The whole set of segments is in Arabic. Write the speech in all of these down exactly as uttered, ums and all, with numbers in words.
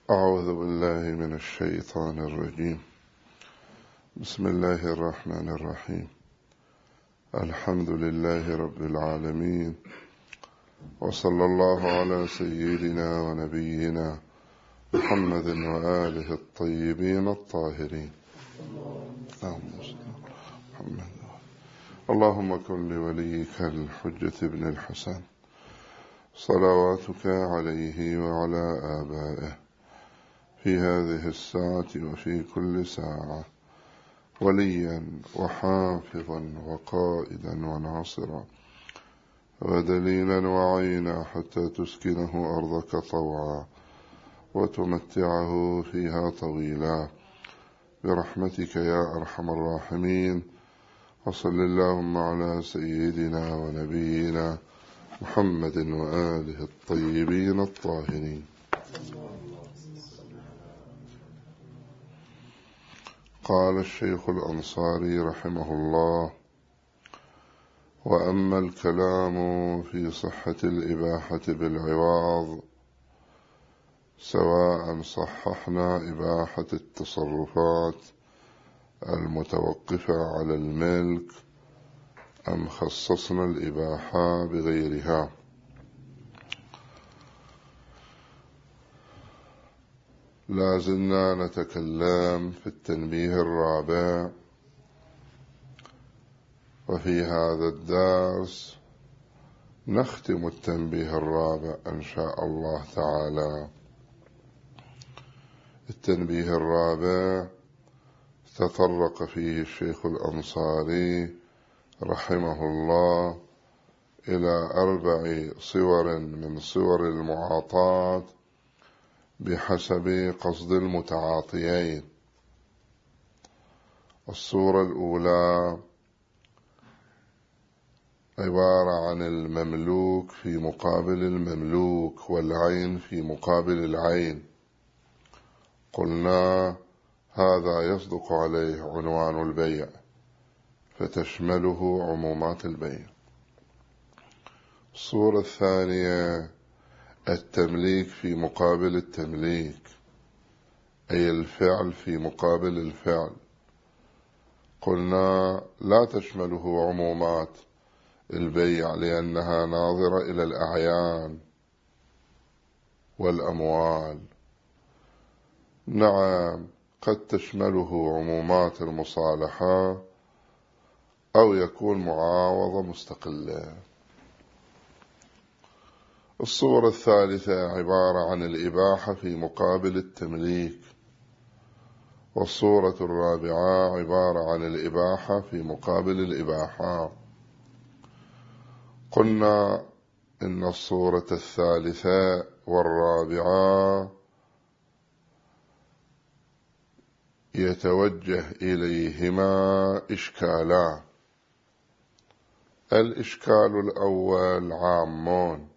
أعوذ بالله من الشيطان الرجيم. بسم الله الرحمن الرحيم. الحمد لله رب العالمين، وصلى الله على سيدنا ونبينا محمد وآله الطيبين الطاهرين. محمد. اللهم كن لوليك الحجة بن الحسن صلواتك عليه وعلى آبائه في هذه الساعة وفي كل ساعة وليا وحافظا وقائدا وناصرا ودليلا وعينا حتى تسكنه أرضك طوعا وتمتعه فيها طويلا برحمتك يا أرحم الراحمين. وصل اللهم على سيدنا ونبينا محمد وآله الطيبين الطاهرين. قال الشيخ الأنصاري رحمه الله: وأما الكلام في صحة الإباحة بالعوض، سواء صححنا إباحة التصرفات المتوقفة على الملك أم خصصنا الإباحة بغيرها. لازلنا نتكلم في التنبيه الرابع، وفي هذا الدرس نختم التنبيه الرابع إن شاء الله تعالى. التنبيه الرابع تطرق فيه الشيخ الأنصاري رحمه الله إلى أربع صور من صور المعاطاة بحسب قصد المتعاطيين. الصورة الأولى عبارة عن المملوك في مقابل المملوك والعين في مقابل العين. قلنا هذا يصدق عليه عنوان البيع، فتشمله عمومات البيع. الصورة الثانية التمليك في مقابل التمليك، أي الفعل في مقابل الفعل. قلنا لا تشمله عمومات البيع لأنها ناظرة إلى الأعيان والأموال. نعم، قد تشمله عمومات المصالحة أو يكون معاوضة مستقلة. الصورة الثالثة عبارة عن الإباحة في مقابل التمليك، والصورة الرابعة عبارة عن الإباحة في مقابل الإباحة. قلنا إن الصورة الثالثة والرابعة يتوجه إليهما إشكالان. الإشكال الأول عام،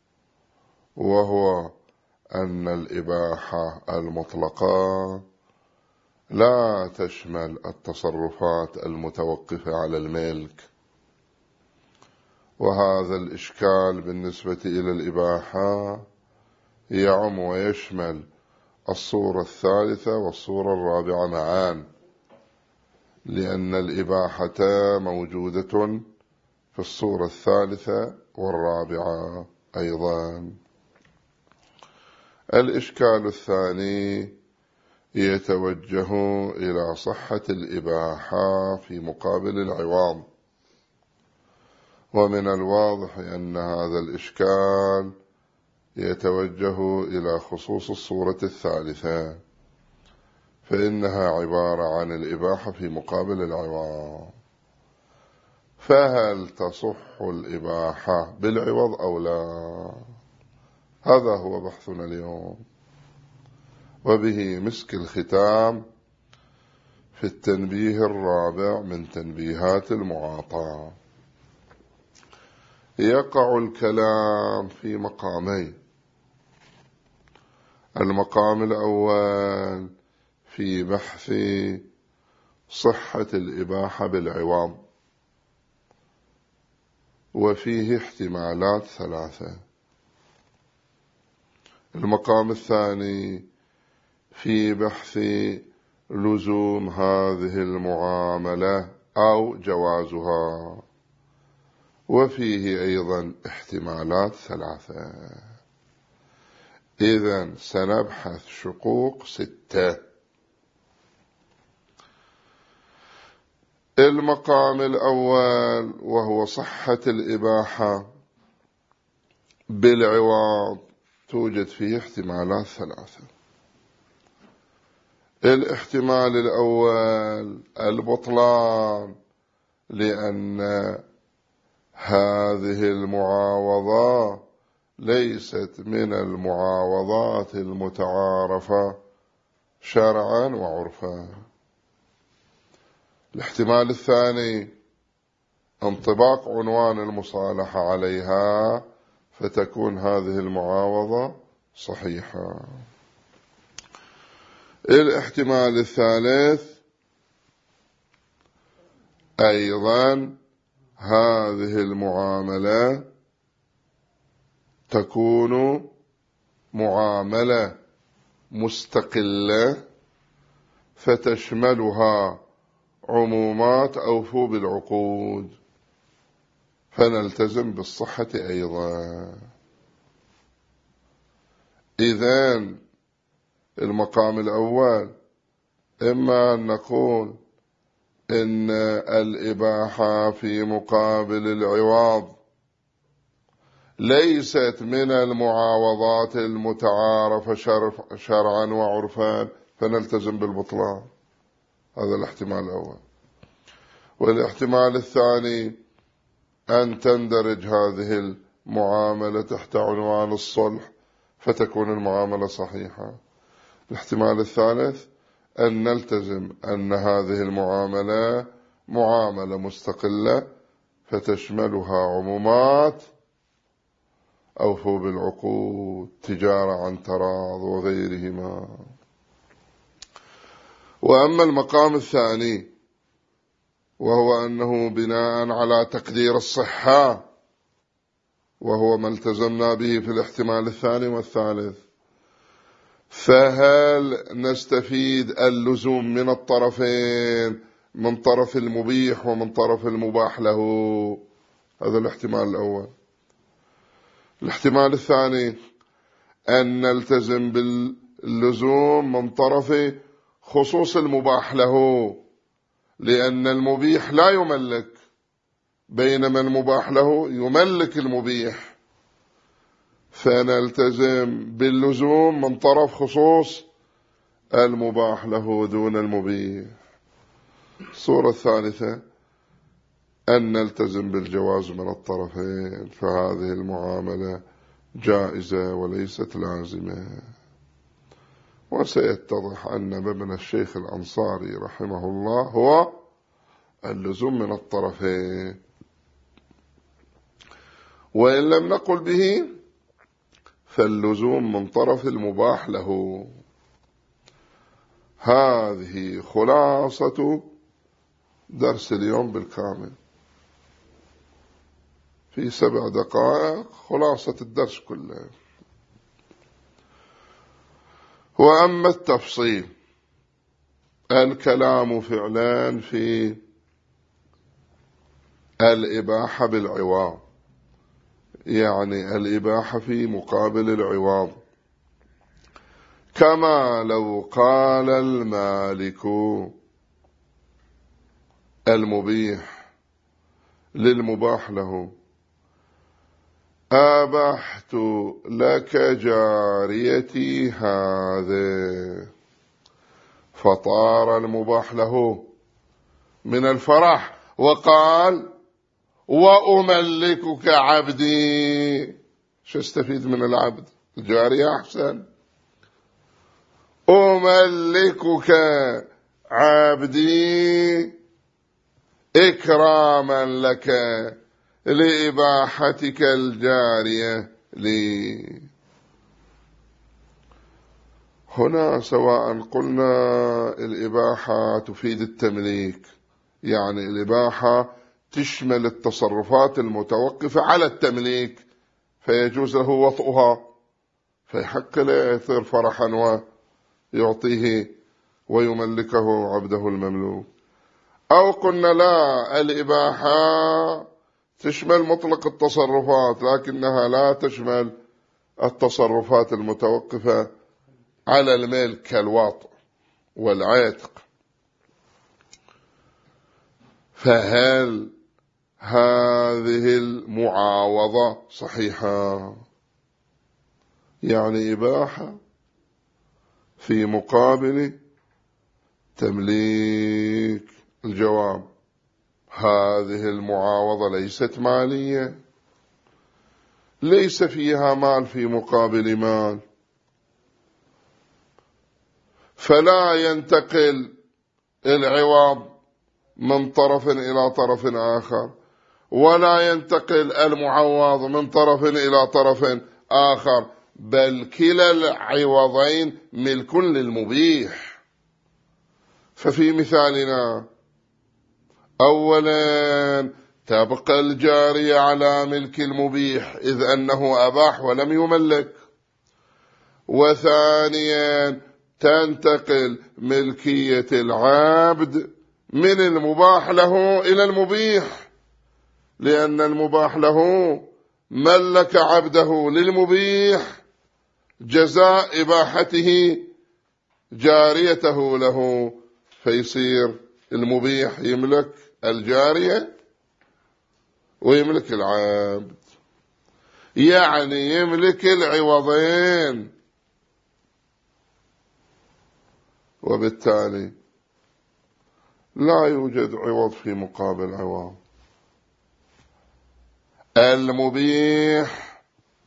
وهو أن الإباحة المطلقة لا تشمل التصرفات المتوقفة على الملك، وهذا الإشكال بالنسبة إلى الإباحة يعم ويشمل الصورة الثالثة والصورة الرابعة معا، لأن الإباحة موجودة في الصورة الثالثة والرابعة أيضا. الإشكال الثاني يتوجه إلى صحة الإباحة في مقابل العوض، ومن الواضح أن هذا الإشكال يتوجه إلى خصوص الصورة الثالثة، فإنها عبارة عن الإباحة في مقابل العوض. فهل تصح الإباحة بالعوض أو لا؟ هذا هو بحثنا اليوم، وبه مسك الختام في التنبيه الرابع من تنبيهات المعاطاة. يقع الكلام في مقامين. المقام الأول في بحث صحة الإباحة بالعوض، وفيه احتمالات ثلاثة. المقام الثاني في بحث لزوم هذه المعاملة أو جوازها، وفيه أيضا احتمالات ثلاثة. إذن سنبحث شقوق ستة. المقام الأول وهو صحة الإباحة بالعوض، توجد فيه احتمالات ثلاثة. الاحتمال الأول البطلان، لأن هذه المعاوضة ليست من المعاوضات المتعارفة شرعا وعرفا. الاحتمال الثاني انطباق عنوان المصالحة عليها، فتكون هذه المعاوضة صحيحة. الاحتمال الثالث أيضا هذه المعاملة تكون معاملة مستقلة فتشملها عمومات أوفوا بالعقود، فنلتزم بالصحة أيضا. إذن المقام الأول إما أن نقول إن الإباحة في مقابل العوض ليست من المعاوضات المتعارفة شرعا وعرفا، فنلتزم بالبطلان. هذا الاحتمال الأول. والاحتمال الثاني أن تندرج هذه المعاملة تحت عنوان الصلح، فتكون المعاملة صحيحة. الاحتمال الثالث أن نلتزم أن هذه المعاملة معاملة مستقلة فتشملها عمومات أوفوا بالعقود، تجارة عن تراض وغيرهما. وأما المقام الثاني وهو أنه بناء على تقدير الصحة، وهو ما التزمنا به في الاحتمال الثاني والثالث، فهل نستفيد اللزوم من الطرفين، من طرف المبيح ومن طرف المباح له؟ هذا الاحتمال الأول. الاحتمال الثاني أن نلتزم باللزوم من طرف خصوص المباح له، لأن المبيح لا يملك، بينما المباح له يملك المبيح، فنلتزم باللزوم من طرف خصوص المباح له دون المبيح. الصورة الثالثة أن نلتزم بالجواز من الطرفين، فهذه المعاملة جائزة وليست لازمة. وسيتضح أن مبنى الشيخ الأنصاري رحمه الله هو اللزوم من الطرفين، وإن لم نقل به فاللزوم من طرف المباح له. هذه خلاصة درس اليوم بالكامل، في سبع دقائق خلاصة الدرس كله. وأما التفصيل، الكلام فعلا في الإباحة بالعوض، يعني الإباحة في مقابل العوض، كما لو قال المالك المبيح للمباح له: أبحت لك جاريتي هذه، فطار المباح له من الفرح وقال: وأملكك عبدي. شو استفيد من العبد؟ الجارية أحسن. أملكك عبدي إكراما لك لإباحتك الجارية لي. هنا سواء قلنا الإباحة تفيد التمليك، يعني الإباحة تشمل التصرفات المتوقفة على التمليك، فيجوز له وطئها، فيحق له يثير فرحا يعطيه ويملكه عبده المملوك. أو قلنا لا، الإباحة تشمل مطلق التصرفات لكنها لا تشمل التصرفات المتوقفة على الملك كالوطء والعتق. فهل هذه المعاوضة صحيحة؟ يعني إباحة في مقابل تمليك. الجواب: هذه المعاوضة ليست مالية، ليس فيها مال في مقابل مال، فلا ينتقل العوض من طرف إلى طرف آخر، ولا ينتقل المعوض من طرف إلى طرف آخر، بل كلا العوضين ملك للمبيح. ففي مثالنا أولا تبقى الجارية على ملك المبيح إذ أنه أباح ولم يملك، وثانيا تنتقل ملكية العبد من المباح له إلى المبيح، لأن المباح له ملك عبده للمبيح جزاء إباحته جاريته له، فيصير المبيح يملك الجارية ويملك العبد، يعني يملك العوضين. وبالتالي لا يوجد عوض في مقابل عوض. المبيح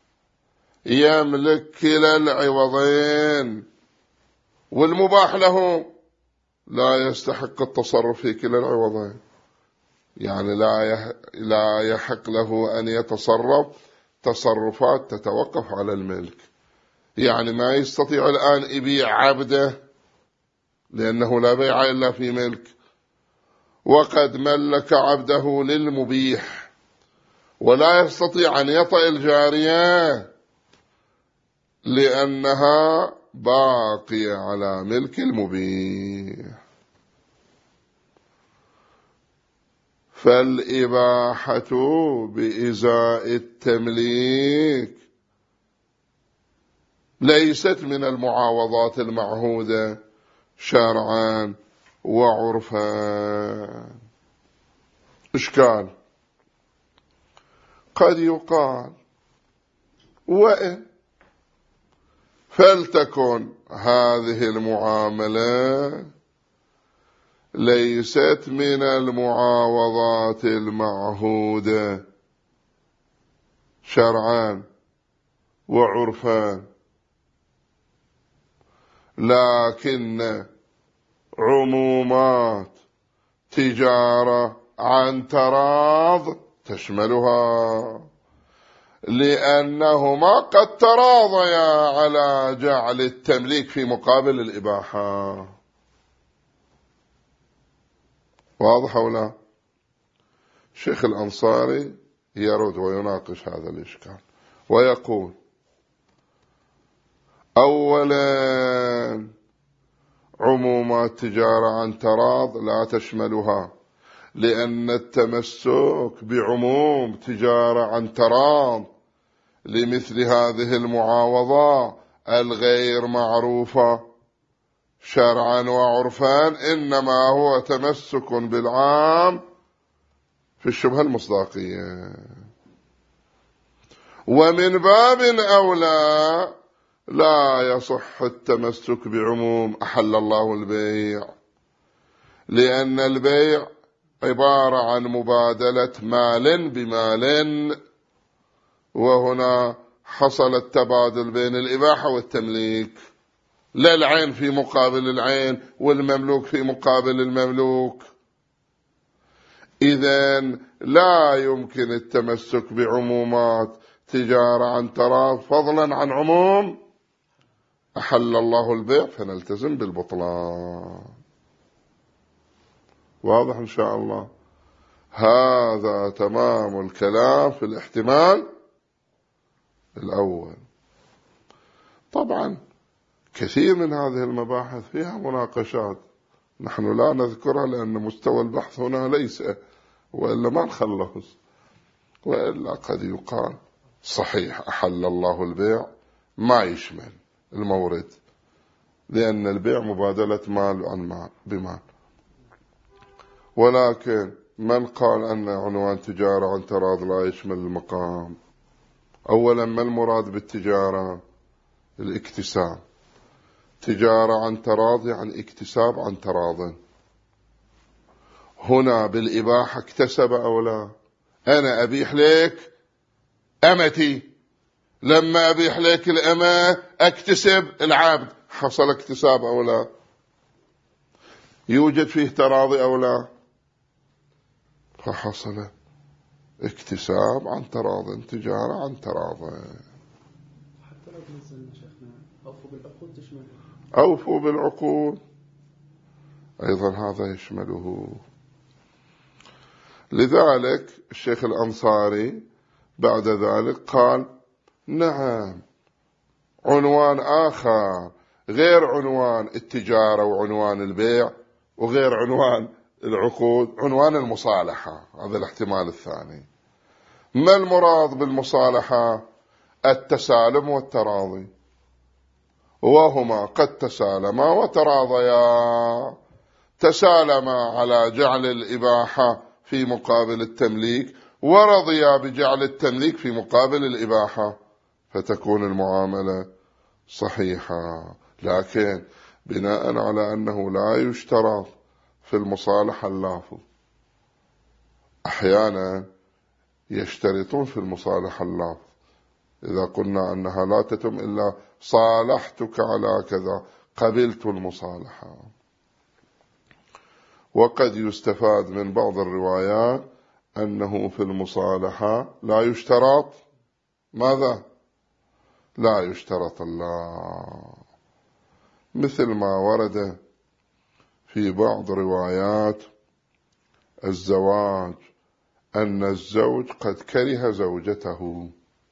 يملك كلا العوضين، والمباح له لا يستحق التصرف في كلا العوضين، يعني لا لا يحق له أن يتصرف تصرفات تتوقف على الملك. يعني ما يستطيع الآن يبيع عبده لأنه لا بيع إلا في ملك، وقد ملك عبده للمبيح، ولا يستطيع أن يطأ الجارية لأنها باقية على ملك المبيح. فالإباحة بإزاء التمليك ليست من المعاوضات المعهودة شرعا وعرفا. إشكال: قد يقال وإن فلتكن هذه المعاملة ليست من المعاوضات المعهودة شرعا وعرفا، لكن عمومات تجارة عن تراض تشملها، لأنهما قد تراضيا على جعل التمليك في مقابل الإباحة. واضح أو لا؟ شيخ الأنصاري يرد ويناقش هذا الإشكال ويقول: أولا عمومات تجارة عن تراض لا تشملها، لأن التمسك بعموم تجارة عن تراض لمثل هذه المعاوضة الغير معروفة شرعا وعرفا إنما هو تمسك بالعام في الشبهة المصداقية. ومن باب أولى لا يصح التمسك بعموم أحل الله البيع، لأن البيع عبارة عن مبادلة مال بمال، وهنا حصل التبادل بين الإباحة والتمليك، لا العين في مقابل العين والمملوك في مقابل المملوك. إذن لا يمكن التمسك بعمومات تجارة عن تراض فضلا عن عموم أحل الله البيع فنلتزم بالبطلان. واضح إن شاء الله؟ هذا تمام الكلام في الاحتمال الأول. طبعا كثير من هذه المباحث فيها مناقشات، نحن لا نذكرها لأن مستوى البحث هنا ليس، وإلا ما نخلص. وإلا قد يقال صحيح أحل الله البيع، ما يشمل المورد، لأن البيع مبادلة مال عن مال بمال. ولكن من قال أن عنوان تجارة عن تراض لا يشمل المقام؟ أولا، ما المراد بالتجارة؟ الاكتساب. تجارة عن تراض يعني اكتساب عن تراض. هنا بالإباحة اكتسب أو لا؟ أنا أبيح لك أمتي، لما أبيح لك الأمة أكتسب العبد، حصل اكتساب أو لا؟ يوجد فيه تراضي أو لا؟ فحصل اكتساب عن تراض، تجارة عن تراض. حتى لو نزلنا شيخنا أوفوا بالعقود تشمله. أوفوا بالعقود أيضا هذا يشمله. لذلك الشيخ الأنصاري بعد ذلك قال نعم، عنوان آخر غير عنوان التجارة وعنوان البيع وغير عنوان العقود، عنوان المصالحة، هذا الاحتمال الثاني. ما المراد بالمصالحة؟ التسالم والتراضي، وهما قد تسالما وتراضيا. تسالما على جعل الإباحة في مقابل التمليك، ورضيا بجعل التمليك في مقابل الإباحة، فتكون المعاملة صحيحة. لكن بناء على أنه لا يشترط في المصالحة اللافظ، أحيانا يشترطون في المصالحة اللافظ، إذا قلنا أنها لا تتم إلا صالحتك على كذا، قبلت المصالحة. وقد يستفاد من بعض الروايات أنه في المصالحة لا يشترط ماذا؟ لا يشترط الله، مثل ما ورد في بعض روايات الزواج أن الزوج قد كره زوجته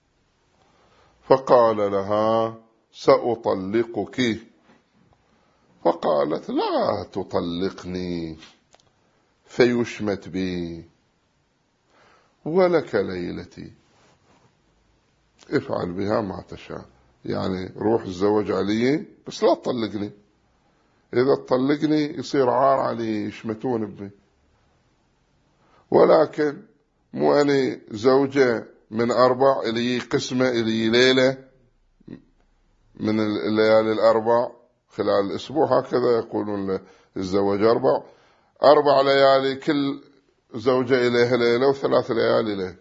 فقال لها سأطلقك، فقالت لا تطلقني فيشمت بي ولك ليلتي، افعل بها ما تشاء، يعني روح الزوج علي بس لا تطلقني، إذا تطلقني يصير عار علي، يشمتون بي. ولكن مو أني زوجة من أربع إلي قسمة إلي ليلة من الليالي الأربع خلال الأسبوع، هكذا يقولون الزوج أربع أربع ليالي، كل زوجة إليها ليلة وثلاث ليالي له.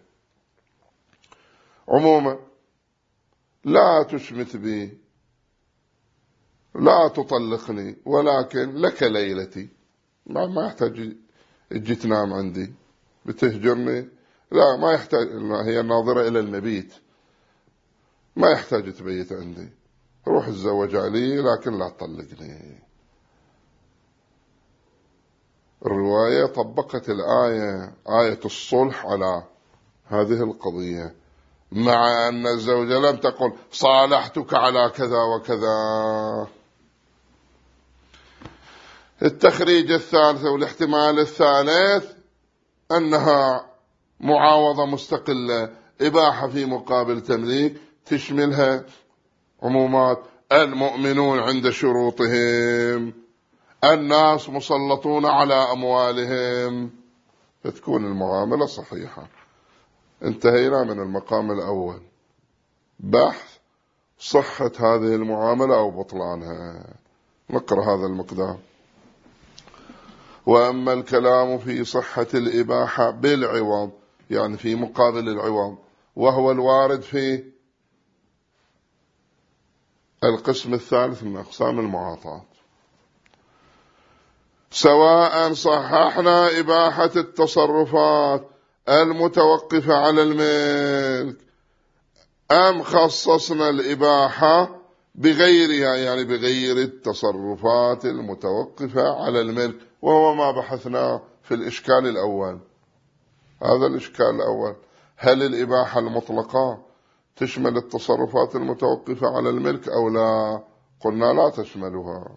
عموما لا تشمت بي، لا تطلقني، ولكن لك ليلتي، ما ما يحتاج تجي تنام عندي، بتهجرني لا ما يحتاج، هي الناظرة إلى المبيت، ما يحتاج تبيت عندي، روح الزوج علي لكن لا تطلقني. الرواية طبقت الآية، آية الصلح، على هذه القضية، مع أن الزوجة لم تقل صالحتك على كذا وكذا. التخريج الثالث والاحتمال الثالث أنها معاوضة مستقلة، إباحة في مقابل تمليك، تشملها عمومات المؤمنون عند شروطهم، الناس مسلطون على أموالهم، فتكون المعاملة صحيحة. انتهينا من المقام الأول، بحث صحة هذه المعاملة أو بطلانها. نقرأ هذا المقدار. وأما الكلام في صحة الإباحة بالعوض، يعني في مقابل العوض، وهو الوارد في القسم الثالث من أقسام المعاطاة، سواء صححنا إباحة التصرفات المتوقفة على الملك أم خصصنا الإباحة بغيرها، يعني بغير التصرفات المتوقفة على الملك، وهو ما بحثناه في الإشكال الأول. هذا الإشكال الأول، هل الإباحة المطلقة تشمل التصرفات المتوقفة على الملك أو لا؟ قلنا لا تشملها.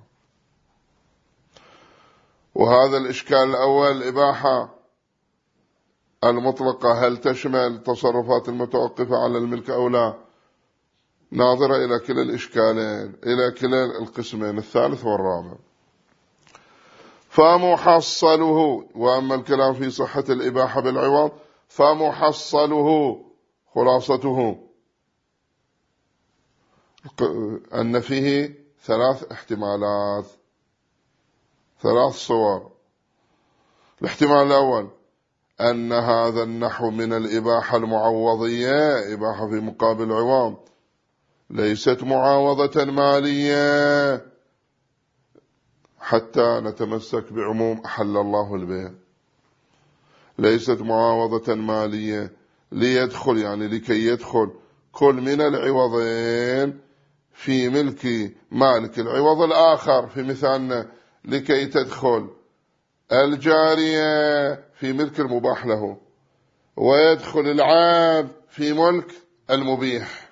وهذا الإشكال الأول، الإباحة المطلقة هل تشمل تصرفات المتوقفة على الملك أو لا؟ ناظرة إلى كلا الإشكالين، إلى كلا القسمين الثالث والرابع. فمحصله، وأما الكلام في صحة الإباحة بالعوض، فمحصله خلاصته أن فيه ثلاث احتمالات، ثلاث صور. الاحتمال الأول أن هذا النحو من الإباحة المعوضية، إباحة في مقابل عوض، ليست معاوضة مالية، حتى نتمسك بعموم أحل الله البيع. ليست معاوضة مالية ليدخل، يعني لكي يدخل كل من العوضين في ملك مالك العوض الآخر. في مثالنا لكي تدخل الجارية في ملك المباح له، ويدخل العبد في ملك المبيح،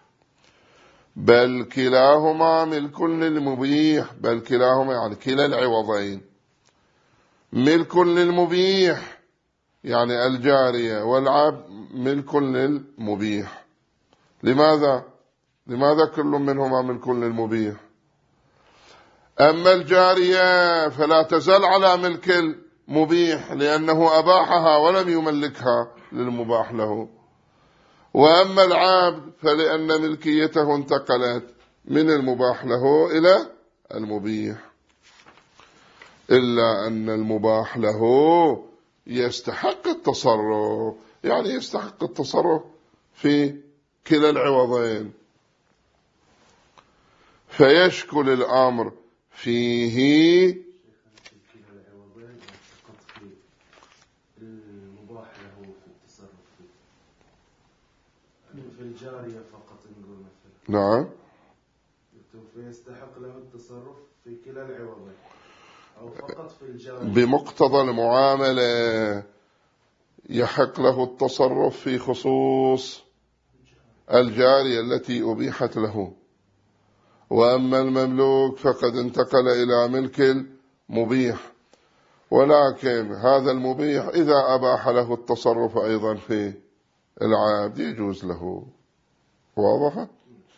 بل كلاهما ملك للمبيح، بل كلاهما يعني كلا العوضين ملك للمبيح، يعني الجارية والعبد ملك للمبيح. لماذا؟ لماذا كل منهما ملك للمبيح؟ أما الجارية فلا تزال على ملك المبيح لأنه أباحها ولم يملكها للمباح له. وأما العبد فلأن ملكيته انتقلت من المباح له إلى المبيح، إلا أن المباح له يستحق التصرف، يعني يستحق التصرف في كلا العوضين، فيشكل الأمر فيه المباح له في التصرف فيه. في الجارية فقط نقول مثلا. نعم. فيستحق له التصرف في كلا العوضين أو فقط في الجارية. بمقتضى المعاملة يحق له التصرف في خصوص الجارية التي أبيحت له. وأما المملوك فقد انتقل إلى ملك المبيح، ولكن هذا المبيح إذا أباح له التصرف أيضا في العبد يجوز له. واضح؟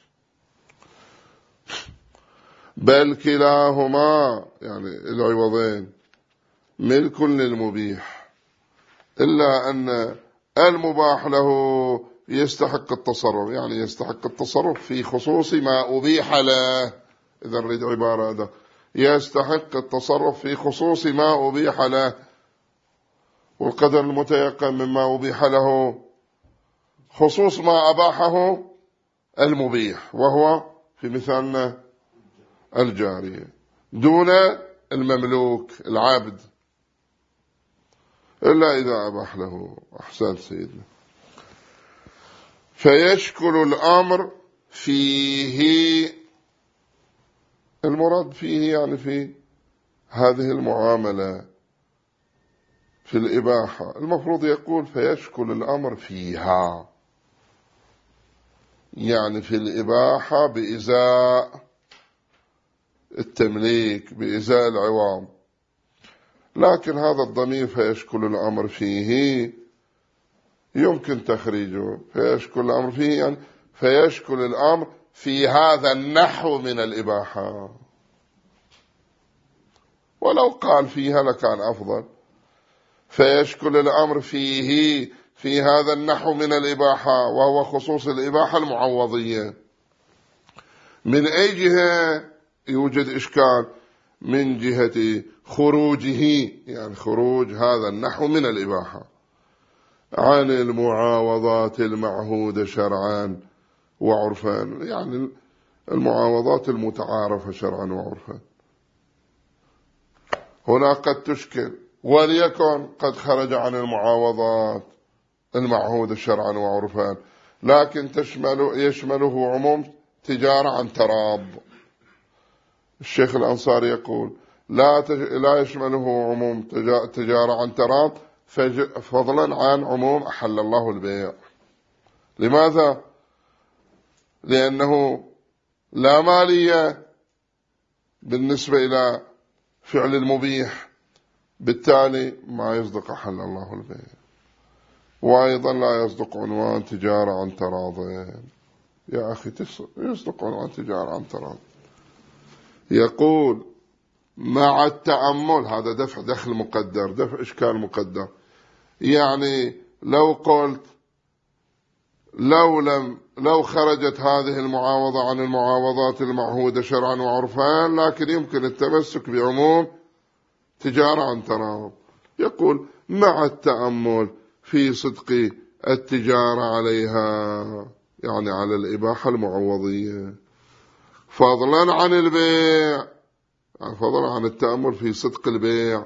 بل كلاهما يعني العوضين ملك للمبيح، إلا أن المباح له يستحق التصرف، يعني يستحق التصرف في خصوص ما أبيح له. إذا نريد عبارة هذا، يستحق التصرف في خصوص ما أبيح له، والقدر المتيقن مما أبيح له خصوص ما أباحه المبيح، وهو في مثالنا الجارية، دون المملوك العبد، إلا إذا أباح له. أحسن سيدنا. فيشكل الأمر فيه، المراد فيه يعني في هذه المعاملة في الإباحة، المفروض يقول فيشكل الأمر فيها، يعني في الإباحة بإزاء التمليك، بإزاء العوام. لكن هذا الضمير فيشكل الأمر فيه يمكن تخريجه، فيشكل الأمر فيه يعني فيشكل الأمر في هذا النحو من الإباحة، ولو قال فيها لكان أفضل. فيشكل الأمر فيه في هذا النحو من الإباحة، وهو خصوص الإباحة المعوضية. من أي جهة يوجد إشكال؟ من جهة خروجه، يعني خروج هذا النحو من الإباحة عن المعاوضات المعهودة شرعا وعرفا، يعني المعاوضات المتعارفة شرعا وعرفا. هنا قد تشكل، وليكن قد خرج عن المعاوضات المعهودة شرعا وعرفا، لكن تشمل يشمله عموم تجارة عن تراض. الشيخ الأنصاري يقول لا لا يشمله عموم تجارة عن تراض فضلا عن عموم أحل الله البيع. لماذا؟ لأنه لا مالية بالنسبة إلى فعل المبيح، بالتالي ما يصدق أحل الله البيع. وأيضا لا يصدق عنوان تجارة عن تراض. يا أخي يصدق عنوان تجارة عن تراض. يقول مع التأمل، هذا دفع دخل مقدر، دفع إشكال مقدر. يعني لو قلت لو لم لو خرجت هذه المعاوضة عن المعاوضات المعهودة شرعا وعرفا، لكن يمكن التمسك بعموم تجارة عن تراض. يقول مع التأمل في صدق التجارة عليها، يعني على الإباحة المعوضية، فضلا عن البيع، يعني فضلا عن التأمل في صدق البيع،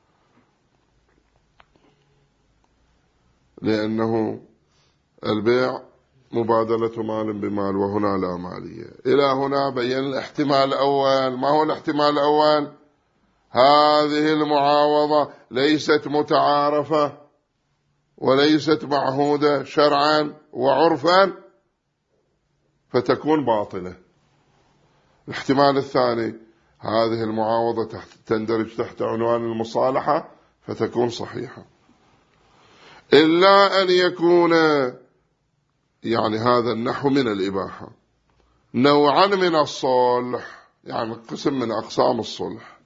لأنه البيع مبادلة مال بمال، وهنا لا مالية. إلى هنا بين الاحتمال الأول. ما هو الاحتمال الأول؟ هذه المعاوضة ليست متعارفة وليست معهودة شرعا وعرفا، فتكون باطلة. الاحتمال الثاني، هذه المعاوضة تحت تندرج تحت عنوان المصالحة، فتكون صحيحة. إلا أن يكون يعني هذا النحو من الإباحة نوعا من الصلح، يعني قسم من أقسام الصلح،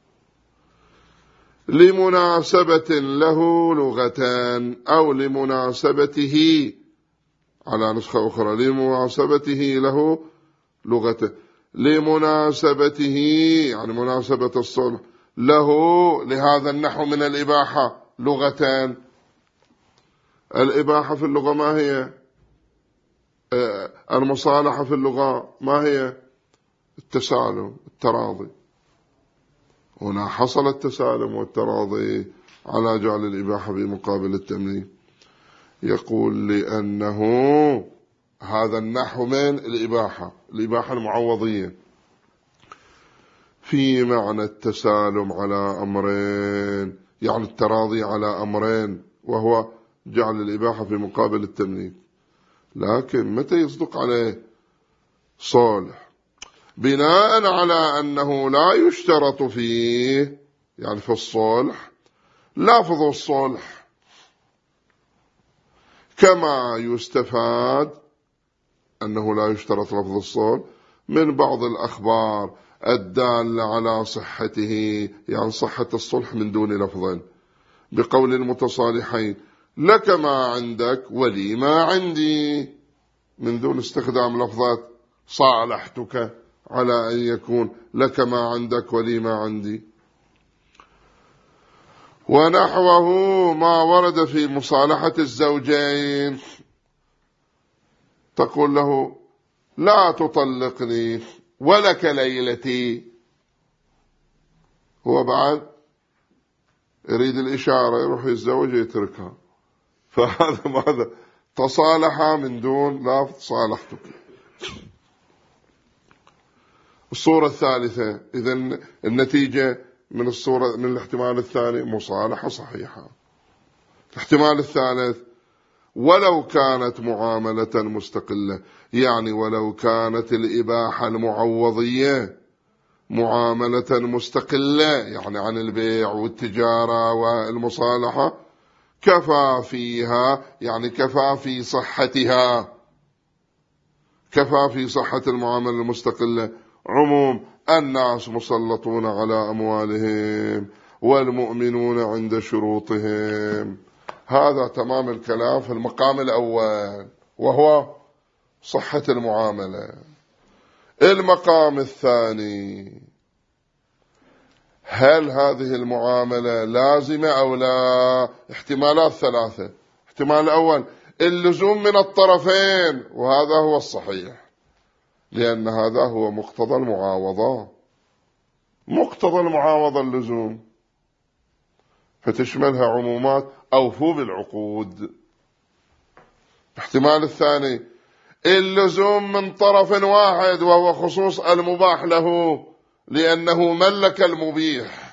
لمناسبة له لغتان، أو لمناسبته على نسخة أخرى لمناسبته له لغته، لمناسبته يعني مناسبة الصلح له لهذا النحو من الإباحة لغتان. الإباحة في اللغة ما هي؟ المصالحة في اللغة ما هي؟ التسالم، التراضي. هنا حصل التسالم والتراضي على جعل الإباحة بمقابل التمليك. يقول لأنه هذا النحو من الإباحة، الإباحة المعوضية، في معنى التسالم على أمرين، يعني التراضي على أمرين، وهو جعل الإباحة في مقابل التمليك. لكن متى يصدق عليه صلح؟ بناء على أنه لا يشترط فيه، يعني في الصلح، لفظ الصلح، كما يستفاد أنه لا يشترط لفظ الصلح من بعض الأخبار الدالة على صحته، يعني صحة الصلح من دون لفظ، بقول المتصالحين لك ما عندك ولي ما عندي، من دون استخدام لفظات صالحتك، على أن يكون لك ما عندك ولي ما عندي. ونحوه ما ورد في مصالحة الزوجين، تقول له لا تطلقني ولك ليلتي، هو بعد يريد الإشارة يروح يتزوج يتركها، فهذا ماذا؟ تصالح من دون لفظ صالحتك. الصورة الثالثة، إذن النتيجة من الصورة من الاحتمال الثاني مصالحة صحيحة. الاحتمال الثالث، ولو كانت معاملة مستقلة، يعني ولو كانت الإباحة المعوضية معاملة مستقلة، يعني عن البيع والتجارة والمصالحة، كفى فيها، يعني كفى في صحتها، كفى في صحة المعاملة المستقلة عموم الناس مسلطون على أموالهم والمؤمنون عند شروطهم. هذا تمام الكلام في المقام الأول، وهو صحة المعاملة. المقام الثاني، هل هذه المعاملة لازمة أو لا؟ احتمالات ثلاثة. احتمال الأول اللزوم من الطرفين، وهذا هو الصحيح، لأن هذا هو مقتضى المعاوضة، مقتضى المعاوضة اللزوم، فتشملها عمومات أوفوا بالعقود. احتمال الثاني اللزوم من طرف واحد، وهو خصوص المباح له، لأنه ملك المبيح،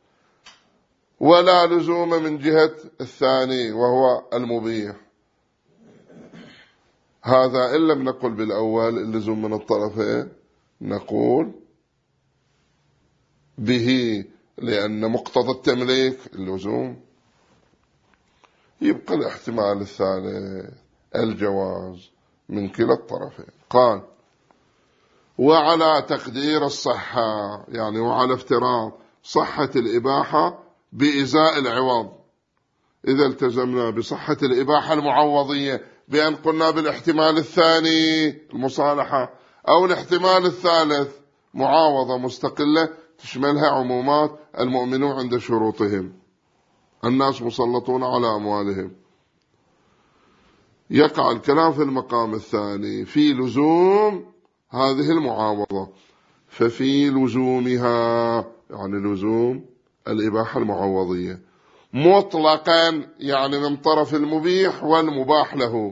ولا لزوم من جهة الثاني وهو المبيح. هذا إن لم نقل بالأول اللزوم من الطرفين، نقول به لأن مقتضى التمليك اللزوم. يبقى الاحتمال الثالث الجواز من كلا الطرفين. قال وعلى تقدير الصحة، يعني وعلى افتراض صحة الإباحة بإزاء العوض. إذا التزمنا بصحة الإباحة المعوضية بأن قلنا بالاحتمال الثاني المصالحة، أو الاحتمال الثالث معاوضة مستقلة تشملها عمومات المؤمنون عند شروطهم، الناس مسلطون على أموالهم، يقع الكلام في المقام الثاني في لزوم هذه المعاوضة. ففي لزومها يعني لزوم الإباحة المعوضية مطلقا، يعني من طرف المبيح والمباح له.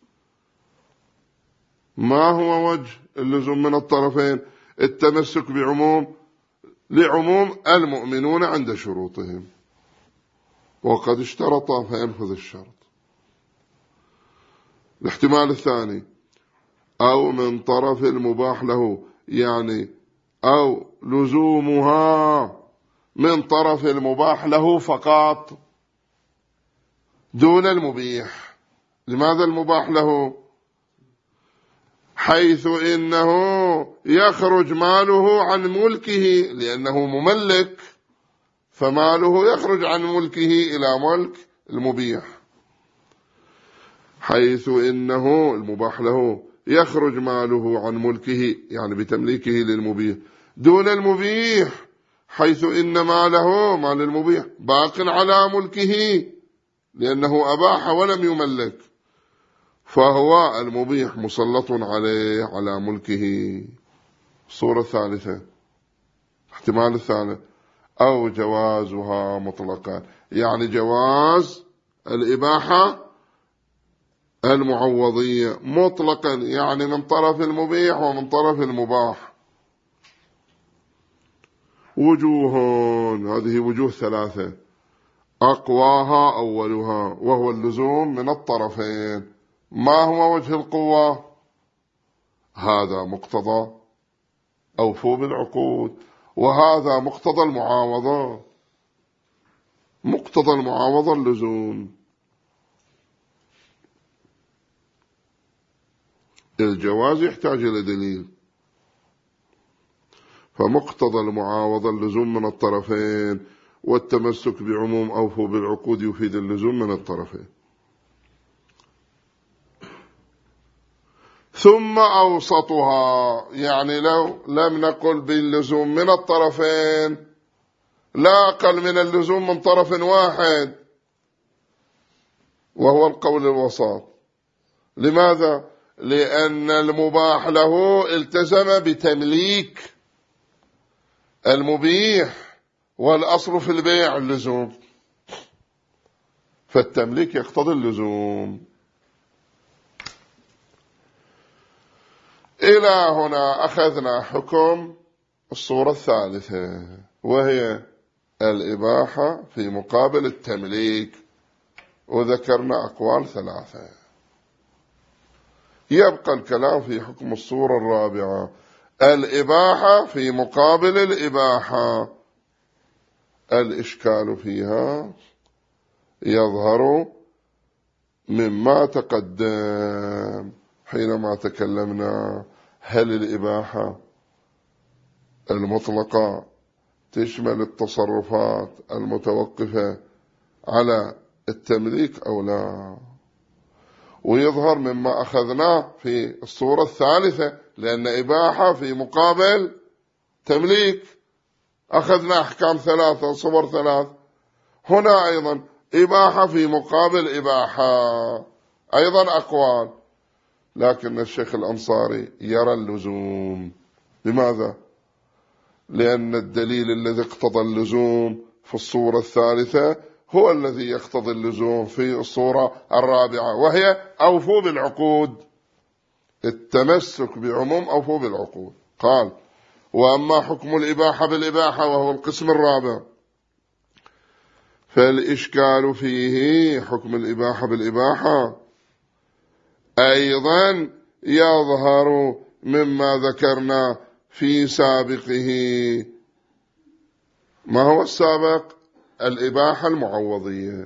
ما هو وجه اللزوم من الطرفين؟ التمسك بعموم لعموم المؤمنون عند شروطهم، وقد اشترط فينفذ الشرط. الاحتمال الثاني أو من طرف المباح له، يعني أو لزومها من طرف المباح له فقط دون المبيح. لماذا المباح له؟ حيث إنه يخرج ماله عن ملكه، لأنه مملك فماله يخرج عن ملكه إلى ملك المبيح. حيث إنه المباح له يخرج ماله عن ملكه، يعني بتمليكه للمبيح، دون المبيح حيث إن ماله مال المبيح باق على ملكه لأنه أباح ولم يملك، فهو المبيح مسلط عليه على ملكه. الصورة الثالثة احتمال الثالث أو جوازها مطلقا، يعني جواز الإباحة المعوضية مطلقا، يعني من طرف المبيح ومن طرف المباح. وجوه، هذه وجوه ثلاثة، أقواها أولها وهو اللزوم من الطرفين. ما هو وجه القوة؟ هذا مقتضى أوفوا بالعقود، وهذا مقتضى المعاوضة. مقتضى المعاوضة اللزوم. الجواز يحتاج إلى دليل، فمقتضى المعاوضة اللزوم من الطرفين، والتمسك بعموم أوفوا بالعقود يفيد اللزوم من الطرفين. ثم أوسطها، يعني لو لم نقل باللزوم من الطرفين لا أقل من اللزوم من طرف واحد، وهو القول الوسط. لماذا؟ لأن المباح له التزم بتمليك المبيح، والأصل في البيع اللزوم، فالتمليك يقتضي اللزوم. إلى هنا أخذنا حكم الصورة الثالثة، وهي الإباحة في مقابل التمليك، وذكرنا أقوال ثلاثة. يبقى الكلام في حكم الصورة الرابعة، الإباحة في مقابل الإباحة. الإشكال فيها يظهر مما تقدم حينما تكلمنا هل الإباحة المطلقة تشمل التصرفات المتوقفة على التمليك أو لا. ويظهر مما أخذناه في الصورة الثالثة، لأن إباحة في مقابل تمليك أخذنا أحكام ثلاثة، صور ثلاث. هنا أيضا إباحة في مقابل إباحة، أيضا أقوال، لكن الشيخ الأنصاري يرى اللزوم. لماذا؟ لأن الدليل الذي اقتضى اللزوم في الصورة الثالثة هو الذي يقتضي اللزوم في الصورة الرابعة، وهي أوفوا بالعقود، التمسك بعموم أوفوا بالعقود. قال وأما حكم الإباحة بالإباحة وهو القسم الرابع، فالإشكال فيه حكم الإباحة بالإباحة أيضا يظهر مما ذكرنا في سابقه، ما هو السابق؟ الإباحة المعوضية.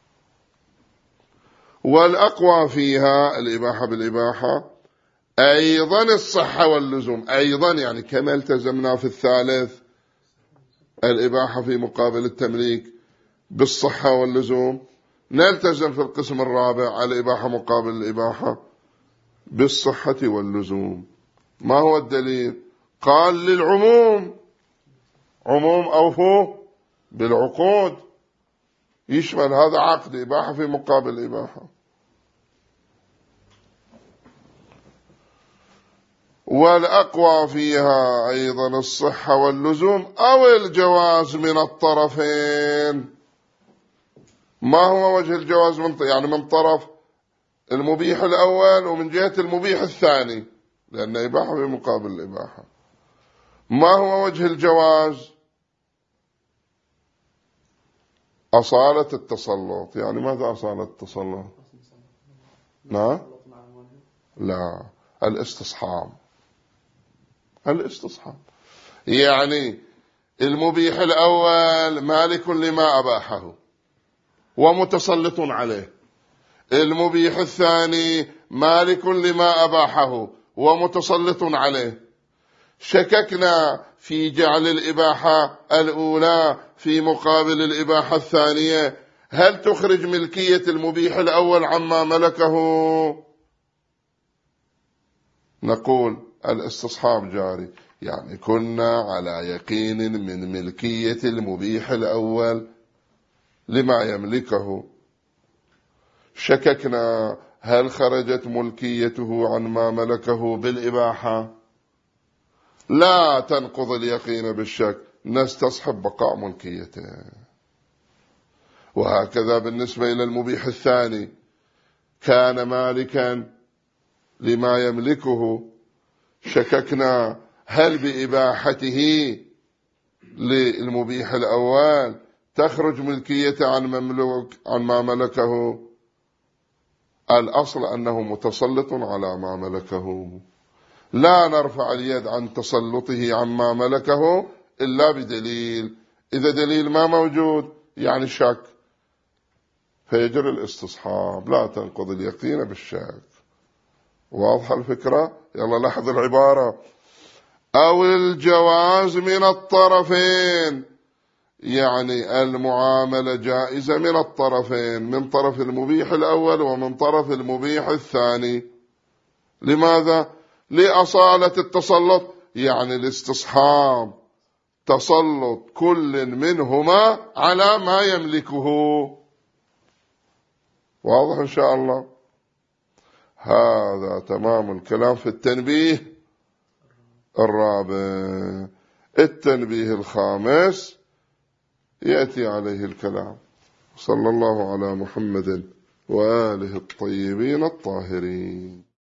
والأقوى فيها الإباحة بالإباحة أيضا الصحة واللزوم، أيضا يعني كما التزمنا في الثالث الإباحة في مقابل التمليك بالصحة واللزوم، نلتزم في القسم الرابع الإباحة مقابل الإباحة بالصحة واللزوم. ما هو الدليل؟ قال للعموم، عموم أوفوا بالعقود، يشمل هذا عقد إباحة في مقابل إباحة. والأقوى فيها أيضا الصحة واللزوم أو الجواز من الطرفين. ما هو وجه الجواز؟ من يعني من طرف المبيح الأول ومن جهة المبيح الثاني، لأن إباحة بمقابل الإباحة. ما هو وجه الجواز؟ أصالة التسلط. يعني ماذا أصالة التسلط؟ نعم، لا، الاستصحاب. الاستصحاب يعني المبيح الأول مالك لما أباحه ومتسلط عليه، المبيح الثاني مالك لما أباحه ومتسلط عليه. شككنا في جعل الإباحة الأولى في مقابل الإباحة الثانية، هل تخرج ملكية المبيح الأول عما ملكه؟ نقول الاستصحاب جاري، يعني كنا على يقين من ملكية المبيح الأول لما يملكه، شككنا هل خرجت ملكيته عن ما ملكه بالإباحة؟ لا تنقض اليقين بالشك، نستصحب بقاء ملكيته. وهكذا بالنسبة إلى المبيح الثاني، كان مالكا لما يملكه، شككنا هل بإباحته للمبيح الأول تخرج ملكية عن مملوك عن ما ملكه؟ الأصل أنه متسلط على ما ملكه، لا نرفع اليد عن تسلطه عما ملكه إلا بدليل. إذا دليل ما موجود يعني شك، فيجري الاستصحاب، لا تنقض اليقين بالشك. واضحة الفكرة؟ يلا لاحظ العبارة، أو الجواز من الطرفين، يعني المعاملة جائزة من الطرفين، من طرف المبيح الأول ومن طرف المبيح الثاني. لماذا؟ لأصالة التسلط، يعني الاستصحاب، تسلط كل منهما على ما يملكه. واضح إن شاء الله؟ هذا تمام الكلام في التنبيه الرابع. التنبيه الخامس يأتي عليه الكلام. صلى الله على محمد وآله الطيبين الطاهرين.